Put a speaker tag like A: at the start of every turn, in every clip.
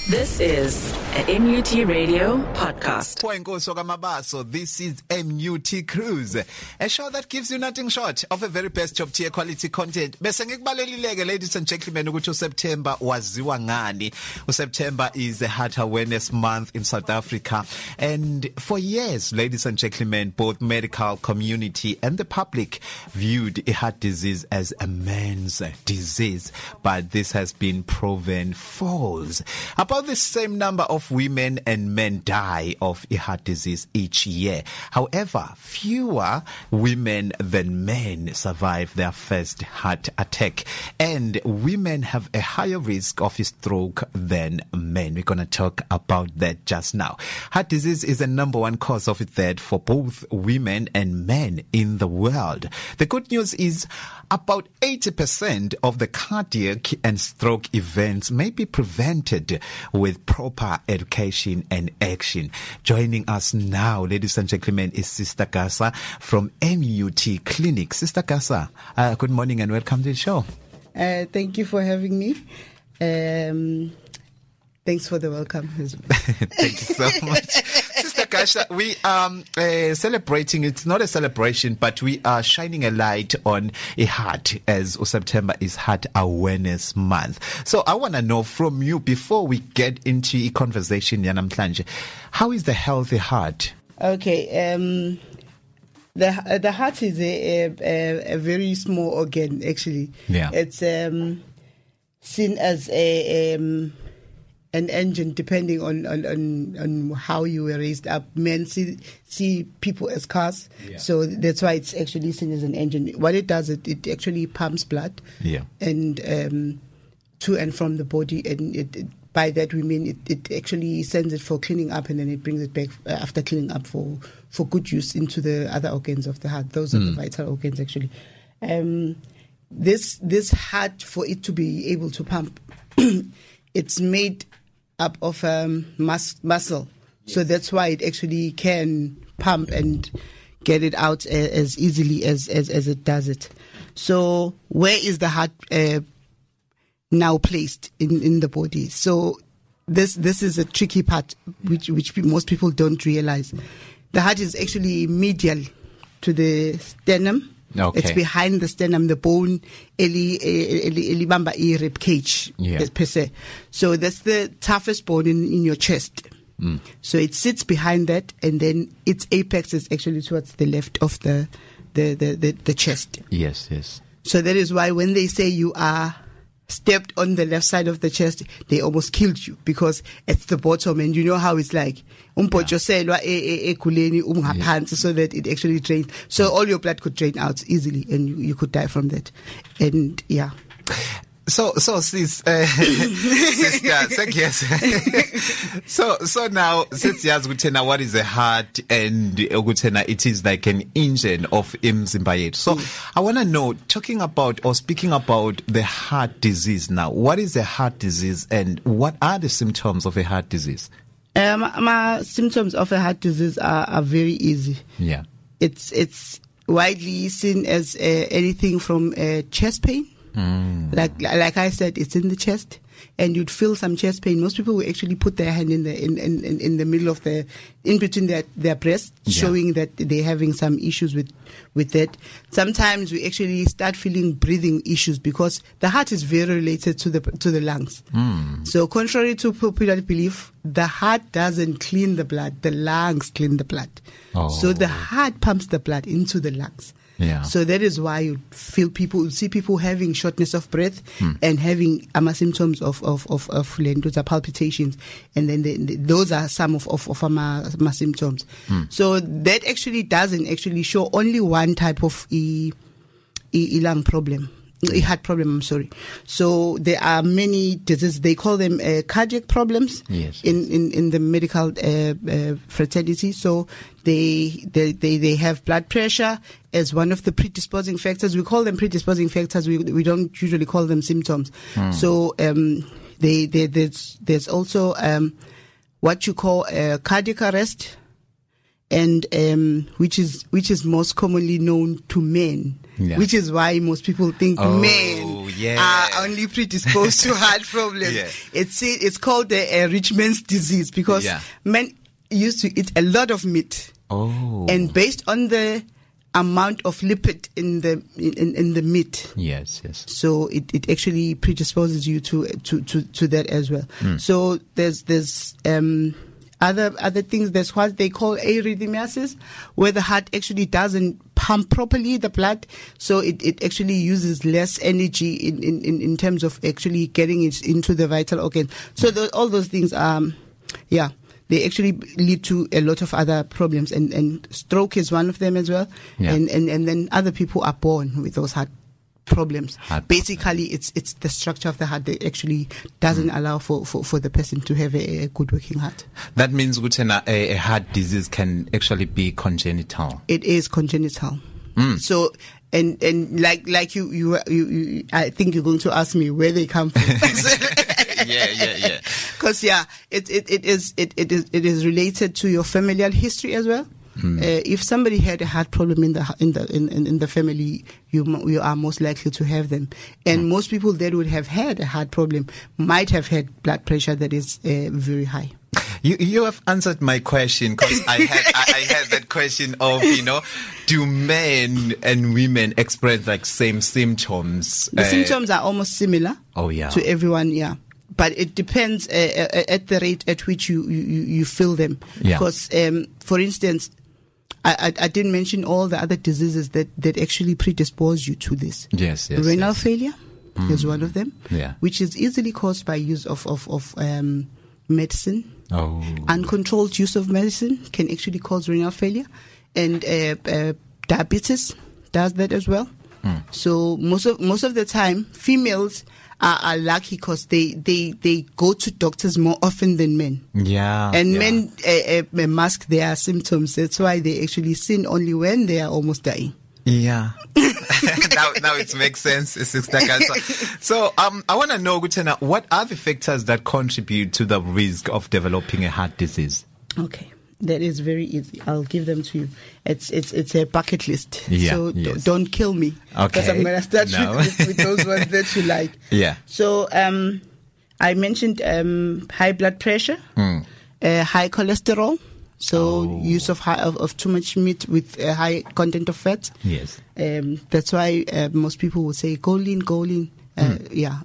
A: This is a MUT Radio podcast.
B: So this is MUT Cruise, a show that gives you nothing short of a very best top tier quality content. Ladies and gentlemen, September waziwa ngani. September is a Heart Awareness Month in South Africa, and for years, ladies and gentlemen, both medical community and the public viewed heart disease as a man's disease, but this has been proven false. About the same number of women and men die of heart disease each year. However, fewer women than men survive their first heart attack, and women have a higher risk of stroke than men. We're going to talk about that just now. Heart disease is the number one cause of death for both women and men in the world. The good news is about 80% of the cardiac and stroke events may be prevented with proper education and action. Joining us now, ladies and gentlemen, is Sister Gasa from MUT Clinic. Sister Gasa, good morning and welcome to the show.
C: Thank you for having me. Thanks for the welcome.
B: Thank you so much. Sister Gasa, we are celebrating, it's not a celebration, but we are shining a light on a heart, as September is Heart Awareness Month. So I want to know from you, before we get into a conversation, Yanamtlanje, how is the healthy heart?
C: Okay, the heart is a very small organ, actually.
B: Yeah.
C: It's seen as an engine, depending on how you were raised up. Men see people as cars, so that's why it's actually seen as an engine. What it does, it actually pumps blood, and to and from the body, and by that we mean it actually sends it for cleaning up, and then it brings it back after cleaning up for good use into the other organs of the heart. Those are the vital organs, actually. This heart, for it to be able to pump, it's made up of muscle, so that's why it actually can pump and get it out as easily as it does it. So where is the heart now placed in the body? So this is a tricky part which most people don't realize. The heart is actually medial to the sternum.
B: Okay.
C: It's behind the sternum, the bone, elibamba rib cage, per se. So that's the toughest bone in your chest. So it sits behind that, and then its apex is actually towards the left of the chest.
B: Yes.
C: So that is why when they say you are stepped on the left side of the chest, they almost killed you, because it's the bottom, and you know how it's like. So that it actually drains. So all your blood could drain out easily, and you could die from that. And yeah.
B: So sis, sister, yes. So now, since Yazgutena, what is a heart, and it is like an engine of Mzimba. So I want to know, speaking about the heart disease now, what is a heart disease, and what are the symptoms of a heart disease?
C: My symptoms of a heart disease are very easy.
B: Yeah.
C: It's widely seen as anything from chest pain. Like I said, it's in the chest, and you'd feel some chest pain. Most people will actually put their hand in the middle of in between their breasts, showing that they're having some issues with that. Sometimes we actually start feeling breathing issues, because the heart is very related to the lungs. So contrary to popular belief, the heart doesn't clean the blood; the lungs clean the blood. So the heart pumps the blood into the lungs.
B: Yeah.
C: So that is why you see people having shortness of breath and having symptoms of palpitations, and then those are some of my symptoms. So that actually doesn't actually show only one type of lung problem. Heart problem, I'm sorry. So there are many diseases. They call them cardiac problems in the medical fraternity. So they have blood pressure as one of the predisposing factors. We call them predisposing factors. We don't usually call them symptoms. So there's also what you call cardiac arrest, and which is most commonly known to men, which is why most people think men are only predisposed to heart problems.
B: Yeah.
C: It's called the rich man's disease because men used to eat a lot of meat.
B: Oh.
C: And based on the amount of lipid in the meat.
B: Yes.
C: So it actually predisposes you to that as well. So there's other things. There's what they call arrhythmias, where the heart actually doesn't pump properly the blood, so it actually uses less energy in terms of actually getting it into the vital organ. So all those things they actually lead to a lot of other problems, and stroke is one of them as well.
B: Yeah.
C: And then other people are born with those heart problems. Basically, it's the structure of the heart that actually doesn't allow for the person to have a good working heart.
B: That means a heart disease can actually be congenital.
C: It is congenital. So and like you I think you're going to ask me where they come from.
B: Yeah.
C: Because it is related to your familial history as well. If somebody had a heart problem in the family, you are most likely to have them. And most people that would have had a heart problem might have had blood pressure that is very high.
B: You have answered my question, because I had that question of, do men and women experience like same symptoms?
C: The symptoms are almost similar.
B: Oh yeah.
C: To everyone, yeah. But it depends at the rate at which you feel them.
B: Yeah.
C: Because, for instance, I didn't mention all the other diseases that actually predispose you to this.
B: Yes.
C: Renal failure is one of them.
B: Yeah.
C: Which is easily caused by use of medicine.
B: Oh.
C: Uncontrolled use of medicine can actually cause renal failure, and diabetes does that as well. So most of the time, females are lucky because they go to doctors more often than men.
B: Yeah.
C: And men mask their symptoms. That's why they actually sin only when they are almost dying.
B: Yeah. now it makes sense. So I want to know, Gutena, what are the factors that contribute to the risk of developing a heart disease?
C: Okay. That is very easy. I'll give them to you. It's a bucket list.
B: Yeah,
C: so don't kill me.
B: Okay.
C: Because I'm going to start with those ones that you like.
B: Yeah.
C: So I mentioned high blood pressure, high cholesterol. So use of too much meat with a high content of fat.
B: Yes.
C: That's why most people will say go lean. Yeah.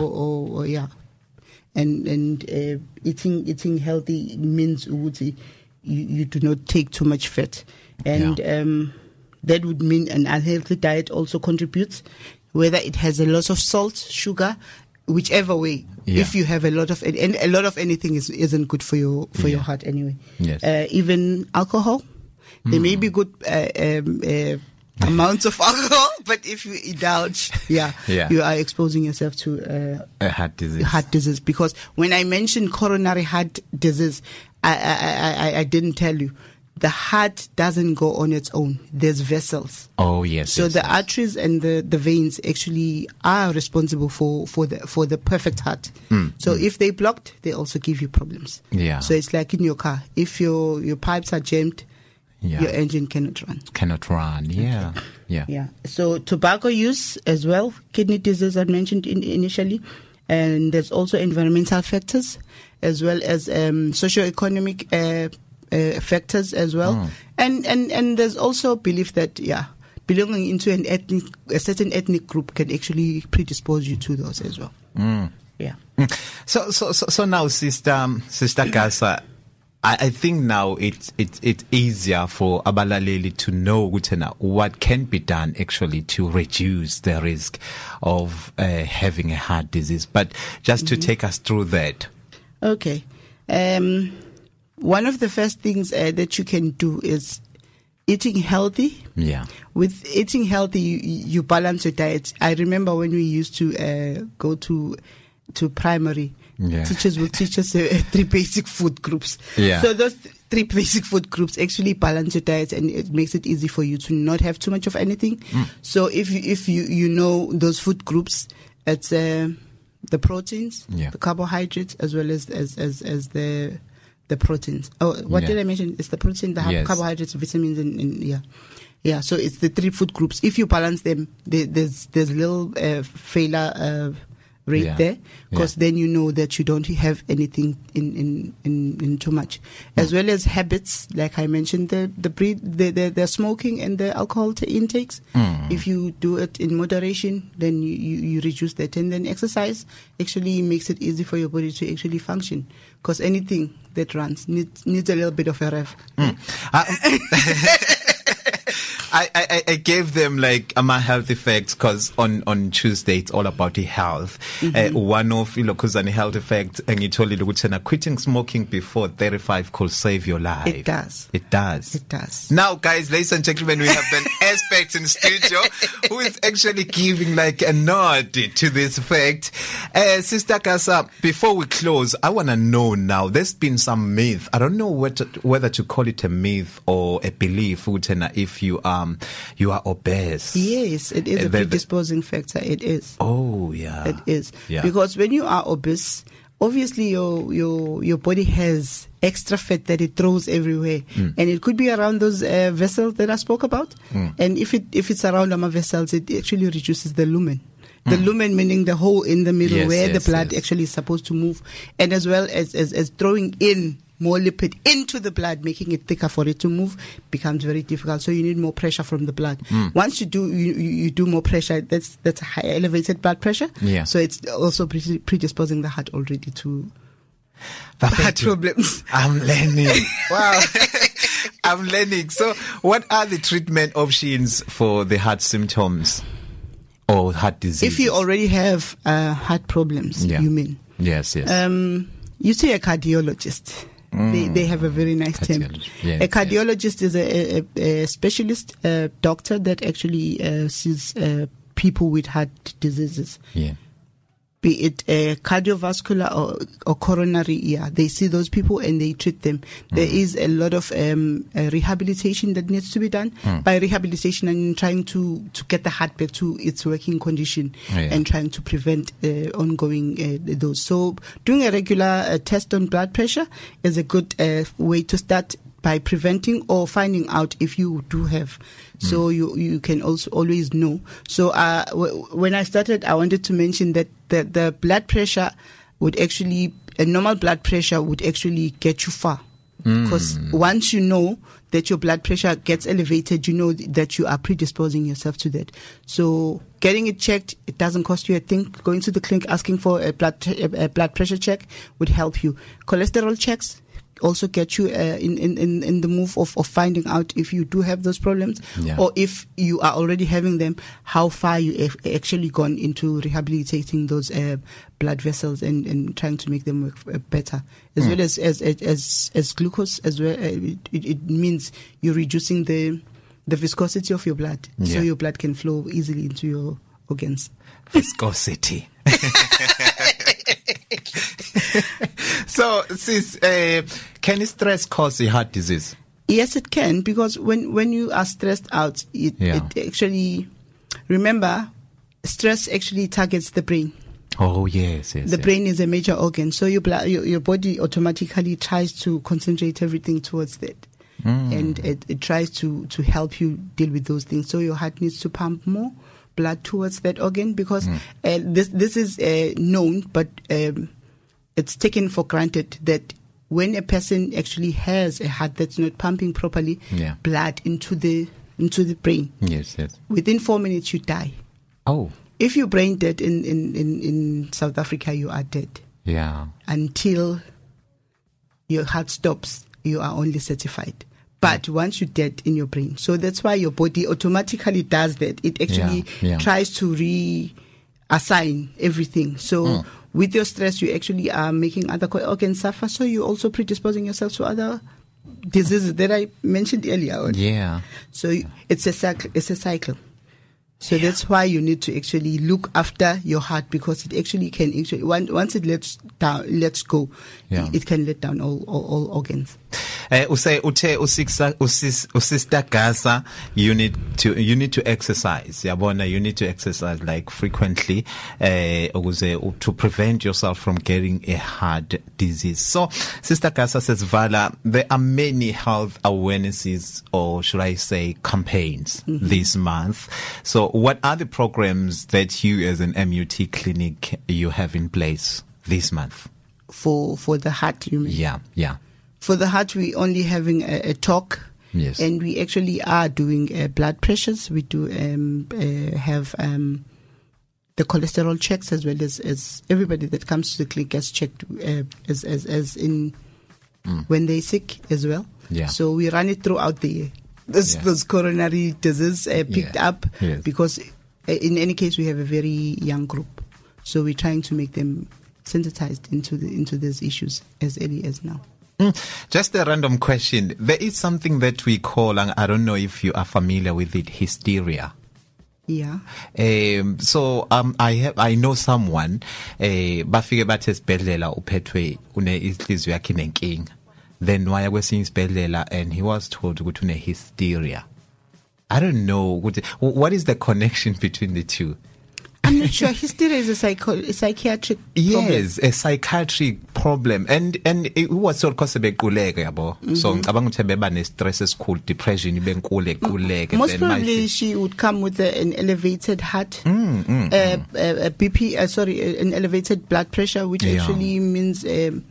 C: And eating healthy means you do not take too much fat, and that would mean an unhealthy diet also contributes, whether it has a lot of salt, sugar, whichever way. If you have a lot of anything isn't good for your heart anyway.
B: Yes.
C: Even alcohol, there may be good amounts of alcohol, but if you indulge, you are exposing yourself to
B: a heart disease.
C: Heart disease, because when I mentioned coronary heart disease, I didn't tell you. The heart doesn't go on its own. There's vessels.
B: Oh yes.
C: So the arteries and the veins actually are responsible for the perfect heart. So if they blocked, they also give you problems.
B: Yeah.
C: So it's like in your car. If your pipes are jammed, your engine cannot run. Yeah.
B: Okay. Yeah.
C: So tobacco use as well, kidney disease I mentioned initially, and there's also environmental factors as well as socio-economic factors as well, and there's also belief that belonging into a certain ethnic group can actually predispose you to those as well. Yeah.
B: So now, Sister Gasa, I think now it's easier for abalaleli to know what can be done actually to reduce the risk of having a heart disease. But just to take us through that.
C: Okay. One of the first things that you can do is eating healthy. Yeah. With eating healthy, you balance your diet. I remember when we used to go to primary. Yeah. Teachers will teach us 3 basic food groups. Yeah. So those 3 basic food groups actually balance your diet, and it makes it easy for you to not have too much of anything. So if you know those food groups, it's the proteins, the carbohydrates, as well as the proteins. Oh, what did I mention? It's the protein, the carbohydrates, vitamins, and Yeah, so it's the 3 food groups. If you balance them, there's little failure rate there, because then you know that you don't have anything in too much. As well as habits, like I mentioned, the smoking and the alcohol intakes. If you do it in moderation, then you reduce that. And then exercise actually makes it easy for your body to actually function, because anything that runs needs a little bit of a rev.
B: I gave them like my health effects, because on Tuesday it's all about the health. One of Ilokuzani health effects, and you told it, quitting smoking before 35 could save your life.
C: It does.
B: It does.
C: It does.
B: Now, guys, ladies and gentlemen, we have an expert in studio who is actually giving like a nod to this fact. Sister Kasa, before we close, I want to know now, there's been some myth. I don't know whether to call it a myth or a belief, if you are obese.
C: Yes, it is a predisposing factor. It is.
B: Oh, yeah.
C: It is.
B: Yeah.
C: Because when you are obese, obviously your body has extra fat that it throws everywhere, and it could be around those vessels that I spoke about. And if it's around our vessels, it actually reduces the lumen. The lumen meaning the hole in the middle where the blood actually is supposed to move, and as well as throwing in more lipid into the blood, making it thicker for it to move, becomes very difficult. So you need more pressure from the blood. Once you do more pressure, that's a high elevated blood pressure.
B: Yeah.
C: So it's also predisposing the heart already to heart problems.
B: I'm learning. Wow. I'm learning. So what are the treatment options for the heart symptoms or heart disease?
C: If you already have heart problems, you mean?
B: Yes.
C: You see a cardiologist. They have a very nice term.
B: Yes,
C: a cardiologist is a specialist doctor that actually sees people with heart diseases. Yeah. Be it cardiovascular or coronary, they see those people and they treat them. There is a lot of rehabilitation that needs to be done. By rehabilitation, I mean trying to get the heart back to its working condition and trying to prevent ongoing those. So doing a regular test on blood pressure is a good way to start, by preventing or finding out if you do have. So you can also always know. So when I started, I wanted to mention that the blood pressure would actually, a normal blood pressure would actually get you far. Because once you know that your blood pressure gets elevated, you know that you are predisposing yourself to that. So getting it checked, it doesn't cost you a thing. Going to the clinic, asking for a blood pressure check would help you. Cholesterol checks also get you in the move of finding out if you do have those problems, or if you are already having them, how far you have actually gone into rehabilitating those blood vessels and trying to make them work better, as well as glucose as well. It means you're reducing the viscosity of your blood, so your blood can flow easily into your organs.
B: Viscosity. So, sis, can stress cause a heart disease?
C: Yes, it can, because when you are stressed out, it actually, remember, stress actually targets the brain.
B: Oh, yes. The
C: brain is a major organ, so your body automatically tries to concentrate everything towards that. And it tries to help you deal with those things. So your heart needs to pump more blood towards that organ, because this is known, but it's taken for granted that when a person actually has a heart that's not pumping properly blood into the brain, within 4 minutes you die. Oh, if you're brain dead in South Africa, you are dead. Yeah, until your heart stops, you are only certified. But once you're dead in your brain, so that's why your body automatically does that. It actually tries to reassign everything. So with your stress, you actually are making other organs suffer. So you're also predisposing yourself to other diseases that I mentioned earlier on. Yeah. So it's a cycle. It's a cycle. So that's why you need to actually look after your heart, because it actually can once it lets go, it can let down all organs.
B: Sister Gasa, you need to exercise. Yabona, you need to exercise like frequently, to prevent yourself from getting a heart disease. So, Sister Gasa says, Vala, there are many health awarenesses, or should I say, campaigns this month. So, what are the programs that you, as an MUT clinic, you have in place this month?
C: For the heart, you mean?
B: Yeah.
C: For the heart, we only having a talk.
B: Yes.
C: And we actually are doing blood pressures. We do have the cholesterol checks, as well as everybody that comes to the clinic gets checked as in when they're sick as well.
B: Yeah.
C: So we run it throughout the year. Those coronary disease picked up because in any case we have a very young group. So we're trying to make them sensitized into these issues as early as now.
B: Just a random question. There is something that we call, and I don't know if you are familiar with it, hysteria.
C: Yeah.
B: So I know someone bafike bathi esibhedlela uphethwe une inhliziyo yakhe inenkinga. Then waya kwesinye isibhedlela and he was told ukuthi une hysteria. I don't know what is the connection between the two.
C: I'm not sure. Hysteria is a psychiatric problem.
B: Yes, a psychiatric problem. And it was sort of cause bequleke yabo. So ngicabanga ukuthi beba ne stress esikhulu, depression ibenkulu equleke.
C: Most probably she would come with an elevated heart, BP, an elevated blood pressure, which actually means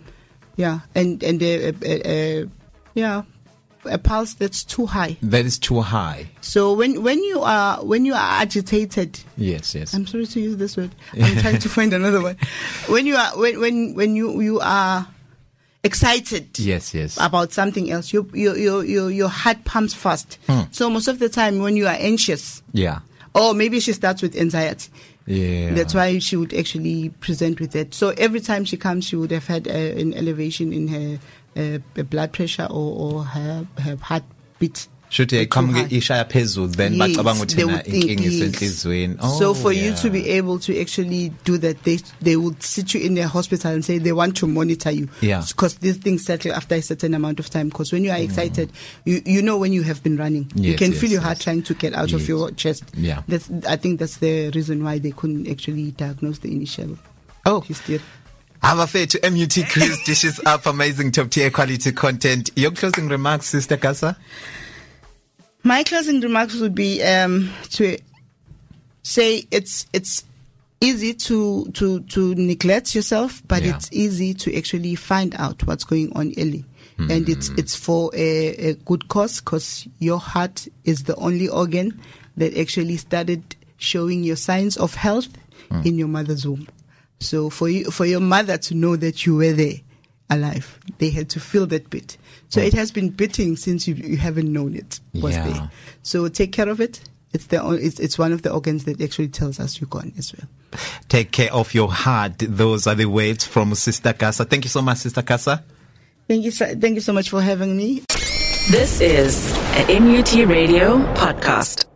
C: a pulse that's too high.
B: That is too high.
C: So when you are agitated.
B: Yes.
C: I'm sorry to use this word. I'm trying to find another one. When you are excited.
B: Yes.
C: About something else, your heart pumps fast. So most of the time when you are anxious.
B: Yeah.
C: Or maybe she starts with anxiety.
B: Yeah.
C: That's why she would actually present with that. So every time she comes, she would have had an elevation in her blood pressure or her heartbeat.
B: Should they come ishaya phezulu then bacabanga ukuthi na inkinga isenhlizweni.
C: So for you to be able to actually do that, they would sit you in their hospital and say they want to monitor you.
B: Yeah.
C: Because these things settle after a certain amount of time. Because when you are excited, you know when you have been running. You can feel your heart trying to get out of your chest.
B: Yeah.
C: I think that's the reason why they couldn't actually diagnose the initial hysteria.
B: Abafethu MUT Cruise dishes up amazing top tier quality content. Your closing remarks, Sister Gasa?
C: My closing remarks would be to say it's easy to neglect yourself, but it's easy to actually find out what's going on early. And it's for a good cause, because your heart is the only organ that actually started showing your signs of health in your mother's womb. So for your mother to know that you were there alive, they had to feel that bit. So it has been beating since you haven't known it was there. So take care of it. It's one of the organs that actually tells us you're gone as well.
B: Take care of your heart. Those are the words from Sister Gasa. Thank you so much, Sister Gasa.
C: Thank you so much for having me.
A: This is a MUT Radio podcast.